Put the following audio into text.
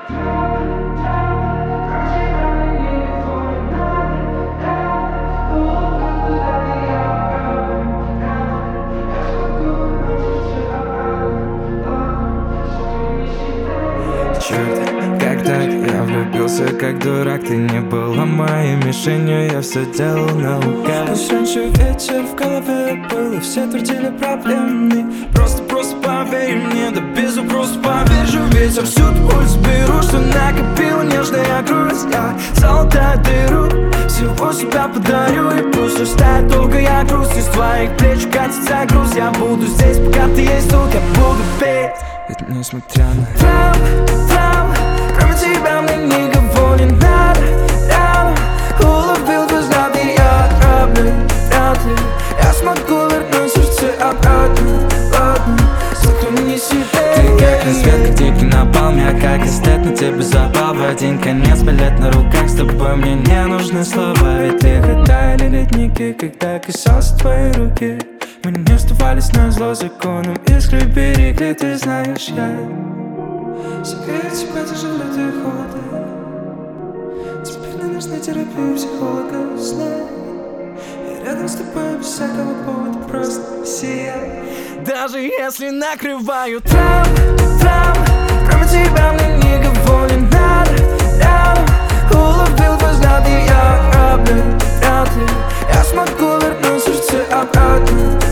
Черт, как так? Я влюбился как дурак. Ты не была моей мишенью, я все делал наугад. Пусть раньше вечер в голове был, и все твердили проблемный. Просто поверь мне, да без вопросов повержу ветер. Всю боль сберу, что накопила нежная грусть. Я золотая дыру, всего себя подарю. И пусть растает долгая грусть, из твоих плеч катится груз. Я буду здесь, пока ты есть тут, я буду петь. Ведь несмотря на там, кроме тебя мне никого не надо. Рядом уловил твой взгляд, и я отравлю. Вряд ли я смогу вернуть сердце обратно. Ладно, сохрани себе. Ты как рассвет, как дикий напалм. Я как эстет, на тебе запал в один конец. Билет на руках, с тобой мне не нужны слова. Ведь лихо таяли ледники, когда касался твоей руки. Мы не оставались назло законам, искры берегли, ты знаешь, я согрею тебя даже в лютые холоды. Теперь не нужна терапия психолога, знай. Я рядом с тобой без всякого повода, просто сияй. Даже если накрываю там, кроме тебя мне никого не надо. Рядом уловил твой взгляд, и я отравлю. Вряд ли я смогу вернуть сердце обратно.